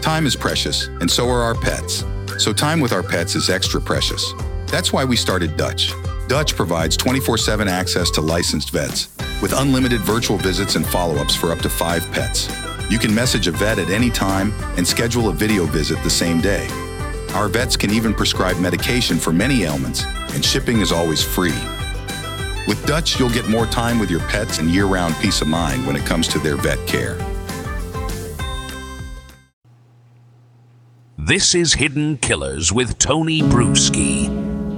Time is precious, and so are our pets. So time with our pets is extra precious. That's why we started Dutch. Dutch provides 24/7 access to licensed vets, with unlimited virtual visits and follow-ups for up to 5 pets. You can message a vet at any time and schedule a video visit the same day. Our vets can even prescribe medication for many ailments, and shipping is always free. With Dutch, you'll get more time with your pets and year-round peace of mind when it comes to their vet care. This is Hidden Killers with Tony Bruschi.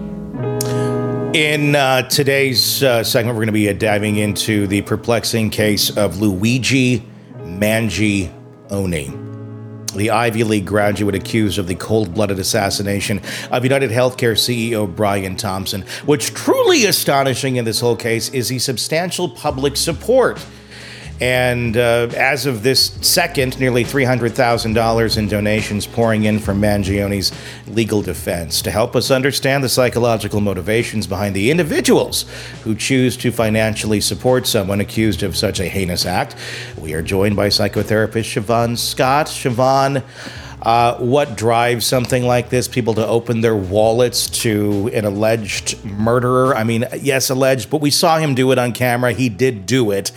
In today's segment, we're going to be diving into the perplexing case of Luigi Mangione, the Ivy League graduate accused of the cold-blooded assassination of United Healthcare CEO Brian Thompson. What's truly astonishing in this whole case is the substantial public support. And as of this second, nearly $300,000 in donations pouring in from Mangione's legal defense. To help us understand the psychological motivations behind the individuals who choose to financially support someone accused of such a heinous act, we are joined by psychotherapist Siobhan Scott. Siobhan, what drives something like this? People to open their wallets to an alleged murderer? I mean, yes, alleged, but we saw him do it on camera. He did do it.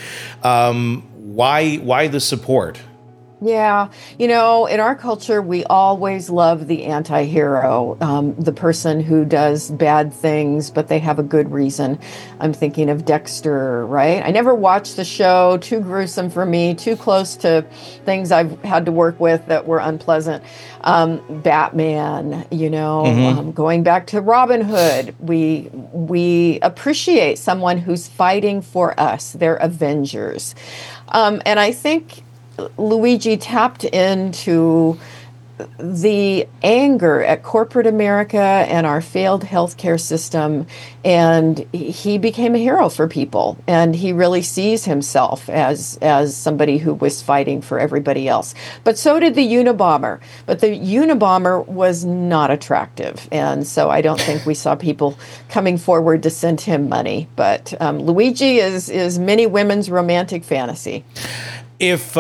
Why the support? Yeah, in our culture, we always love the anti-hero, the person who does bad things, but they have a good reason. I'm thinking of Dexter, right? I never watched the show, too gruesome for me, too close to things I've had to work with that were unpleasant. Batman, going back to Robin Hood, we appreciate someone who's fighting for us. They're avengers. And I think Luigi tapped into the anger at corporate America and our failed healthcare system, and he became a hero for people. And he really sees himself as somebody who was fighting for everybody else. But so did the Unabomber. But the Unabomber was not attractive, and so I don't think we saw people coming forward to send him money. But Luigi is many women's romantic fantasy. If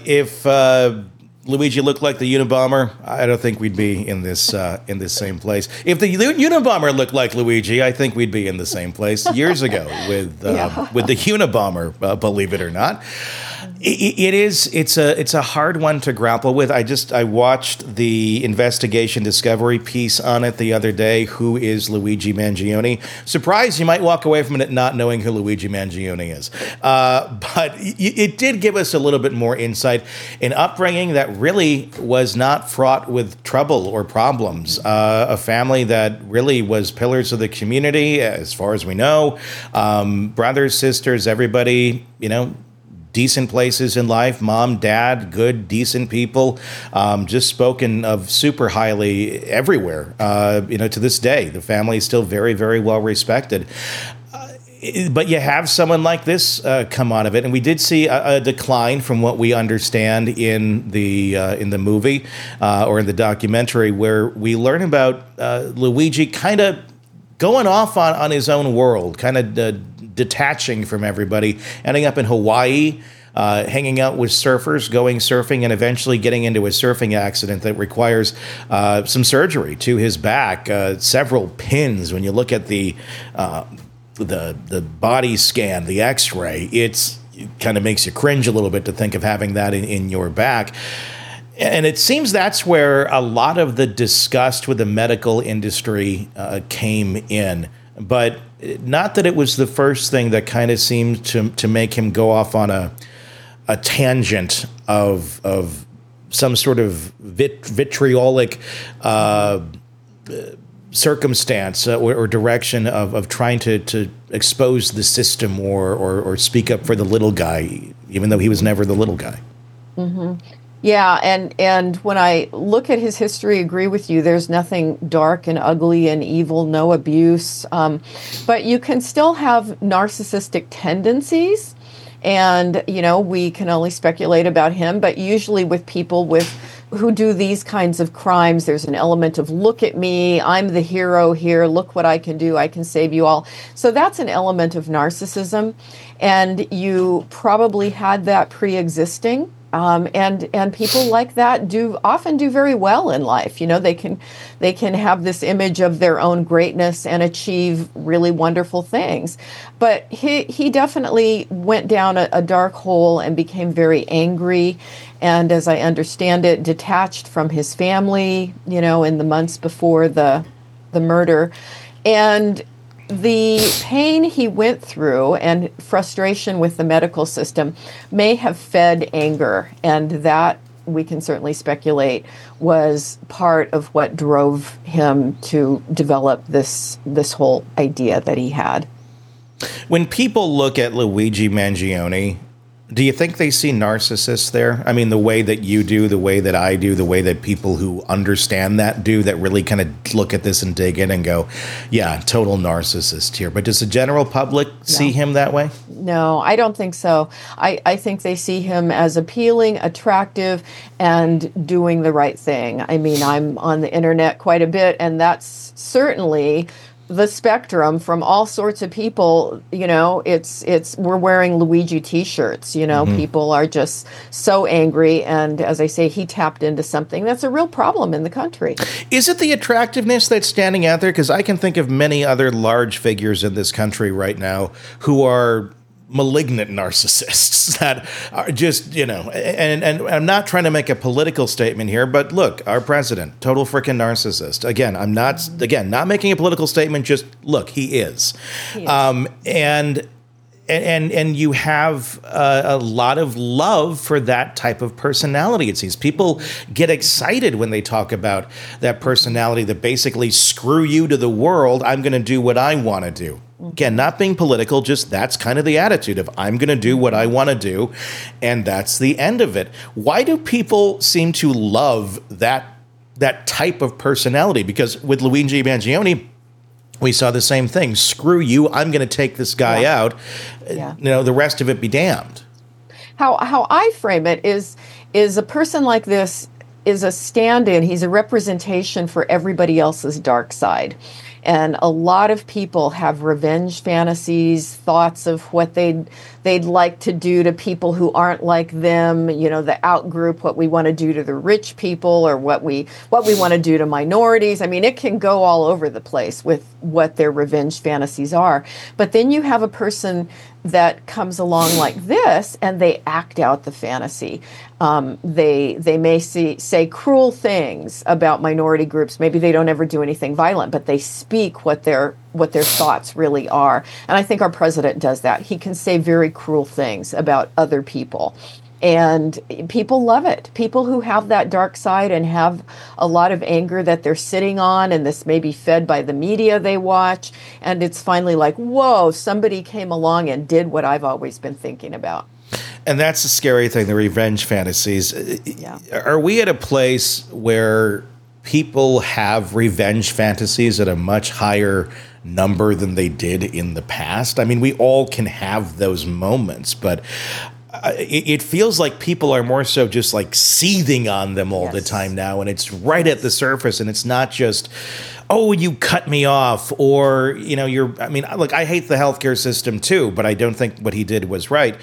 Luigi looked like the Unabomber, I don't think we'd be in this same place. If the Unabomber looked like Luigi, I think we'd be in the same place years ago with the Unabomber. Believe it or not, it's a hard one to grapple with. I watched the investigation Discovery piece on it the other day. Who is Luigi Mangione? Surprised you might walk away from it not knowing who Luigi Mangione is. But it did give us a little bit more insight. An upbringing that really was not fraught with trouble or problems. A family that really was pillars of the community, as far as we know. Brothers, sisters, everybody, decent places in life, mom, dad, good, decent people, just spoken of super highly everywhere. To this day, the family is still very, very well respected. But you have someone like this come out of it, and we did see a decline from what we understand in the movie or in the documentary, where we learn about Luigi kind of going off on his own world, kind of detaching from everybody, ending up in Hawaii, hanging out with surfers, going surfing, and eventually getting into a surfing accident that requires some surgery to his back, several pins. When you look at the body scan, the X-ray, it kind of makes you cringe a little bit to think of having that in your back. And it seems that's where a lot of the disgust with the medical industry came in. But not that it was the first thing that kind of seemed to make him go off on a tangent of some sort of vitriolic circumstance or direction of trying to expose the system or speak up for the little guy, even though he was never the little guy. Mm-hmm. Yeah, and when I look at his history, agree with you, there's nothing dark and ugly and evil, no abuse, but you can still have narcissistic tendencies, and, we can only speculate about him, but usually with people who do these kinds of crimes, there's an element of, look at me, I'm the hero here, look what I can do, I can save you all. So that's an element of narcissism, and you probably had that pre-existing. And people like that often do very well in life. They can have this image of their own greatness and achieve really wonderful things. But he definitely went down a dark hole and became very angry, and as I understand it, detached from his family, in the months before the murder. And the pain he went through and frustration with the medical system may have fed anger, and that, we can certainly speculate, was part of what drove him to develop this whole idea that he had. When people look at Luigi Mangione, do you think they see narcissists there? I mean, the way that you do, the way that I do, the way that people who understand that do, that really kind of look at this and dig in and go, yeah, total narcissist here. But does the general public see him that way? No, I don't think so. I think they see him as appealing, attractive, and doing the right thing. I mean, I'm on the internet quite a bit, and that's certainly the spectrum from all sorts of people. We're wearing Luigi t-shirts, people are just so angry. And as I say, he tapped into something that's a real problem in the country. Is it the attractiveness that's standing out there? Because I can think of many other large figures in this country right now who are malignant narcissists that are just, and I'm not trying to make a political statement here, but look, our president, total freaking narcissist. Again, I'm not making a political statement, just look, he is. And you have a lot of love for that type of personality, it seems. People get excited when they talk about that personality that basically, screw you to the world, I'm going to do what I want to do. Again, not being political, just that's kind of the attitude of I'm going to do what I want to do, and that's the end of it. Why do people seem to love that type of personality? Because with Luigi Mangione, we saw the same thing. Screw you, I'm going to take this guy out. Yeah. The rest of it be damned. How I frame it is a person like this is a stand-in. He's a representation for everybody else's dark side. And a lot of people have revenge fantasies, thoughts of what they'd like to do to people who aren't like them, the out group, what we want to do to the rich people, or what we want to do to minorities. I mean, it can go all over the place with what their revenge fantasies are. But then you have a person that comes along like this, and they act out the fantasy. They may say cruel things about minority groups. Maybe they don't ever do anything violent, but they speak what their thoughts really are. And I think our president does that. He can say very cruel things about other people. And people love it. People who have that dark side and have a lot of anger that they're sitting on, and this may be fed by the media they watch, and it's finally like, whoa, somebody came along and did what I've always been thinking about. And that's the scary thing, the revenge fantasies. Yeah. Are we at a place where people have revenge fantasies at a much higher number than they did in the past? I mean, we all can have those moments, but it feels like people are more so just like seething on them all the time now, and it's right at the surface, and it's not just, oh, you cut me off, or, look, I hate the healthcare system too, but I don't think what he did was right.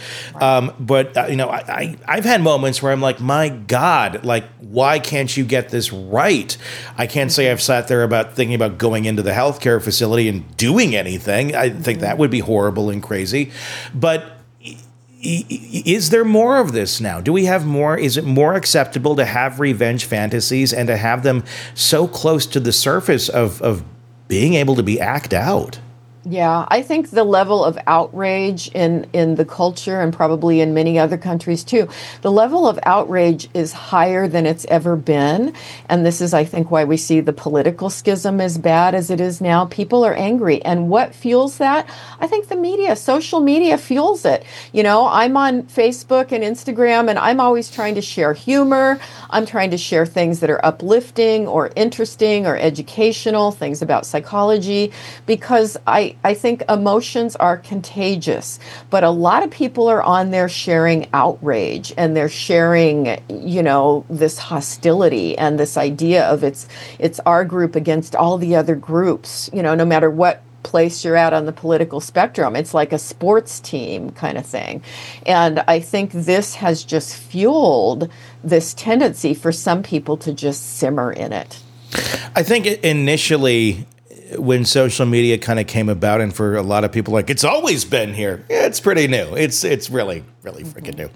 I've had moments where I'm like, my God, like, why can't you get this right? I can't say I've sat there thinking about going into the healthcare facility and doing anything. I think that would be horrible and crazy, but is there more of this now? Do we have more? Is it more acceptable to have revenge fantasies and to have them so close to the surface of being able to be acted out? Yeah, I think the level of outrage in the culture, and probably in many other countries too, the level of outrage is higher than it's ever been. And this is, I think, why we see the political schism as bad as it is now. People are angry. And what fuels that? I think the media, social media fuels it. I'm on Facebook and Instagram, and I'm always trying to share humor. I'm trying to share things that are uplifting or interesting or educational, things about psychology, because I think emotions are contagious, but a lot of people are on there sharing outrage, and they're sharing, this hostility and this idea of it's our group against all the other groups, no matter what place you're at on the political spectrum. It's like a sports team kind of thing. And I think this has just fueled this tendency for some people to just simmer in it. I think initially, when social media kind of came about, and for a lot of people, like, it's always been here. Yeah, it's pretty new. It's really, really freaking new.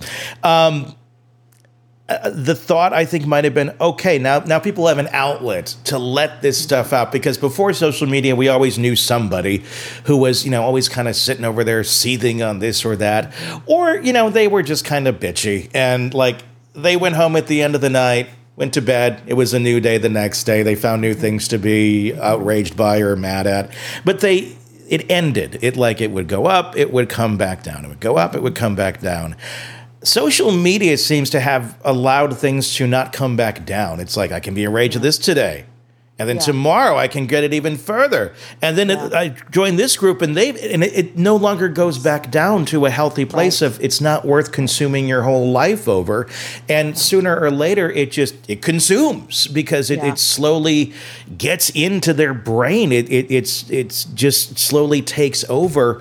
The thought, I think, might have been, okay, now people have an outlet to let this stuff out, because before social media, we always knew somebody who was, always kind of sitting over there seething on this or that, or, they were just kind of bitchy, and like they went home at the end of the night, went to bed. It was a new day the next day. They found new things to be outraged by or mad at. But it ended. It would go up, it would come back down. It would go up, it would come back down. Social media seems to have allowed things to not come back down. It's like, I can be enraged at this today, and then tomorrow I can get it even further. And then I join this group, and it no longer goes back down to a healthy place of it's not worth consuming your whole life over. And sooner or later, it consumes, because it slowly gets into their brain. It's just slowly takes over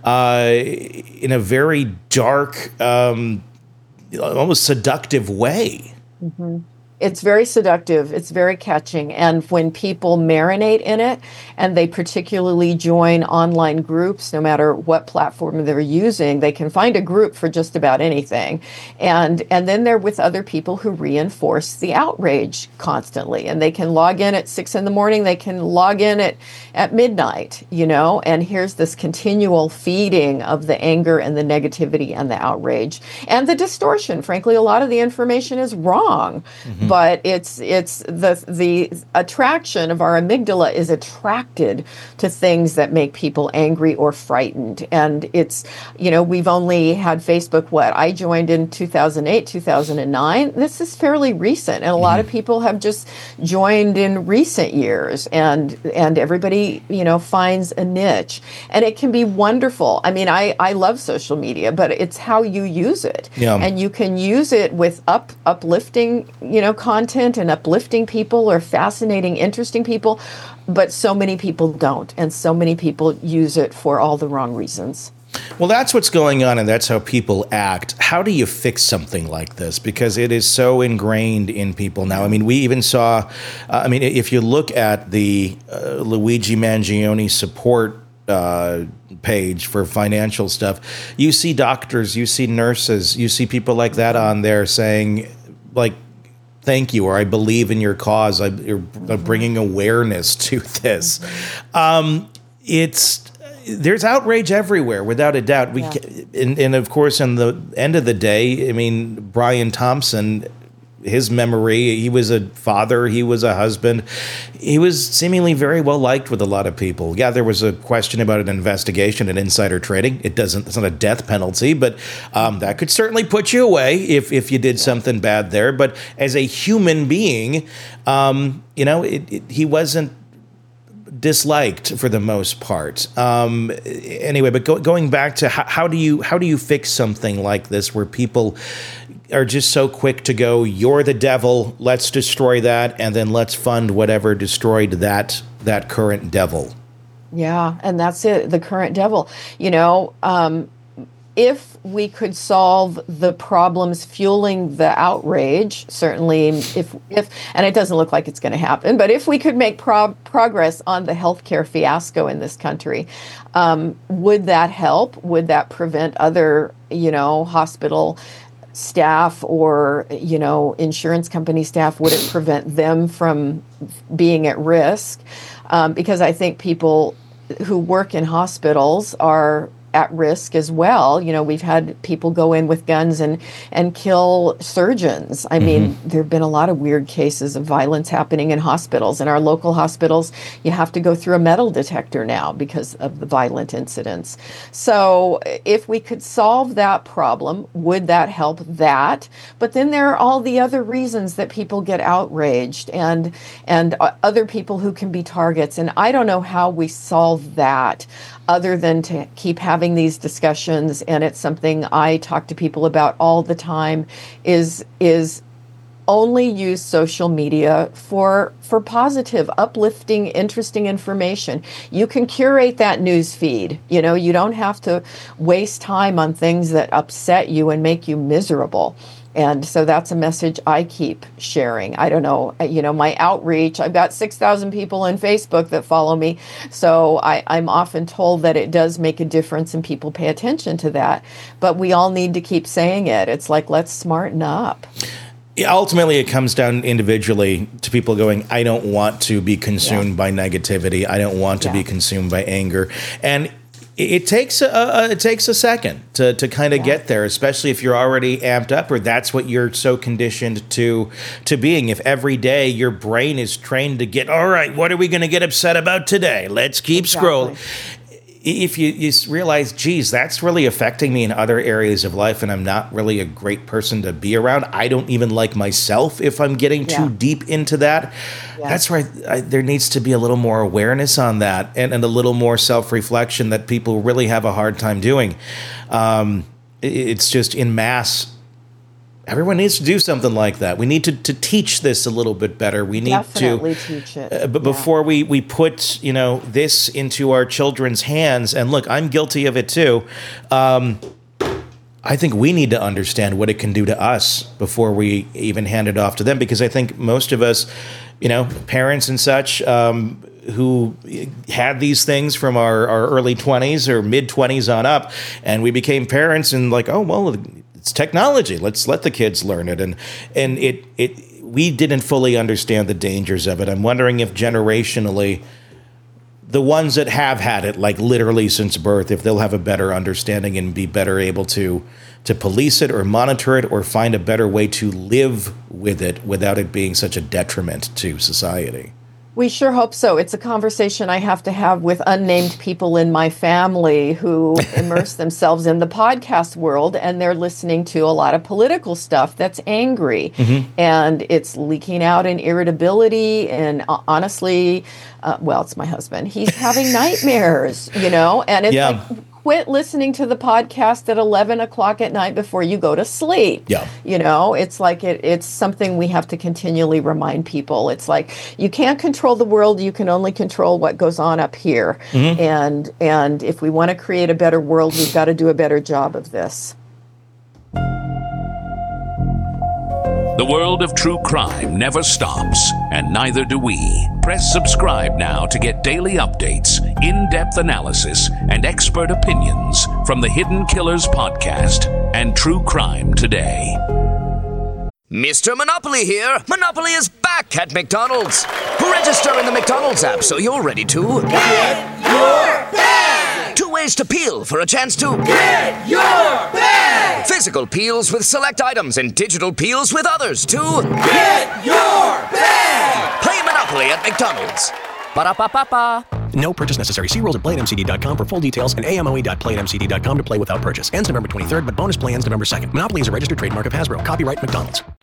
in a very dark, almost seductive way. Mm-hmm. It's very seductive. It's very catching. And when people marinate in it, and they particularly join online groups, no matter what platform they're using, they can find a group for just about anything. And then they're with other people who reinforce the outrage constantly. And they can log in at 6 a.m. They can log in at midnight, and here's this continual feeding of the anger and the negativity and the outrage and the distortion. Frankly, a lot of the information is wrong. Mm-hmm. But it's the attraction of our amygdala is attracted to things that make people angry or frightened. And it's, we've only had Facebook, I joined in 2008, 2009. This is fairly recent. And a lot of people have just joined in recent years, and everybody, finds a niche, and it can be wonderful. I mean, I love social media, but it's how you use it. Yeah. And you can use it with uplifting, content and uplifting people or fascinating, interesting people, but so many people don't, and so many people use it for all the wrong reasons. Well, that's what's going on, and that's how people act. How do you fix something like this? Because it is so ingrained in people now. I mean, we even saw, if you look at the Luigi Mangione support page for financial stuff, you see doctors, you see nurses, you see people like that on there saying, like, thank you, or I believe in your cause. You're bringing awareness to this. There's outrage everywhere, without a doubt. And of course, in the end of the day, I mean, Brian Thompson, his memory, he was a father, he was a husband. He was seemingly very well liked with a lot of people. Yeah, there was a question about an investigation and insider trading. It's not a death penalty, but that could certainly put you away if you did something bad there. But as a human being, he wasn't disliked for the most part. Anyway, but going back to how do you fix something like this, where people are just so quick to go, you're the devil, let's destroy that, and then let's fund whatever destroyed that current devil. Yeah, and that's it, the current devil. If we could solve the problems fueling the outrage, certainly, if and it doesn't look like it's going to happen, but if we could make progress on the healthcare fiasco in this country, would that help? Would that prevent other, hospital staff or, insurance company staff? Would it prevent them from being at risk? Because I think people who work in hospitals are at risk as well. We've had people go in with guns and kill surgeons. I mean, there have been a lot of weird cases of violence happening in hospitals. In our local hospitals, you have to go through a metal detector now because of the violent incidents. So if we could solve that problem, would that help that? But then there are all the other reasons that people get outraged and other people who can be targets. And I don't know how we solve that, other than to keep having these discussions. And it's something I talk to people about all the time, is only use social media for positive, uplifting, interesting information. You can curate that news feed. You don't have to waste time on things that upset you and make you miserable. And so that's a message I keep sharing. I don't know, my outreach, I've got 6,000 people on Facebook that follow me. So I'm often told that it does make a difference and people pay attention to that. But we all need to keep saying it. It's like, let's smarten up. Ultimately, it comes down individually to people going, I don't want to be consumed by negativity. I don't want to be consumed by anger. And it takes a second to kind of get there, especially if you're already amped up, or that's what you're so conditioned to being. If every day your brain is trained to get, all right, what are we going to get upset about today? Let's keep scrolling. If you realize, geez, that's really affecting me in other areas of life, and I'm not really a great person to be around. I don't even like myself if I'm getting too deep into that. Yeah. That's right. There needs to be a little more awareness on that, and a little more self-reflection that people really have a hard time doing. It's just in mass. Everyone needs to do something like that. We need to teach this a little bit better. We need Definitely teach it. But before we put this into our children's hands, and look, I'm guilty of it too. I think we need to understand what it can do to us before we even hand it off to them, because I think most of us, parents and such, who had these things from our early 20s or mid 20s on up, and we became parents and like, oh well, it's technology. Let's let the kids learn it, and we didn't fully understand the dangers of it. I'm wondering if generationally, the ones that have had it, like literally since birth, if they'll have a better understanding and be better able to police it or monitor it or find a better way to live with it without it being such a detriment to society. We sure hope so. It's a conversation I have to have with unnamed people in my family who immerse themselves in the podcast world, and they're listening to a lot of political stuff that's angry. Mm-hmm. And it's leaking out in irritability. And honestly, it's my husband. He's having nightmares, and it's like, quit listening to the podcast at 11 o'clock at night before you go to sleep. Yeah. It's like it's something we have to continually remind people. It's like, you can't control the world. You can only control what goes on up here. Mm-hmm. And if we want to create a better world, we've got to do a better job of this. The world of true crime never stops, and neither do we. Press subscribe now to get daily updates, in-depth analysis, and expert opinions from the Hidden Killers podcast and True Crime Today. Mr. Monopoly here. Monopoly is back at McDonald's. Register in the McDonald's app so you're ready to get your bag. 2 ways to peel for a chance to get your bag. Physical peels with select items and digital peels with others to get your bag. Play Monopoly at McDonald's. Ba-da-ba-ba-ba. No purchase necessary. See rules at playatmcd.com for full details and amoe.playatmcd.com to play without purchase. Ends November 23rd, but bonus play ends November 2nd. Monopoly is a registered trademark of Hasbro. Copyright McDonald's.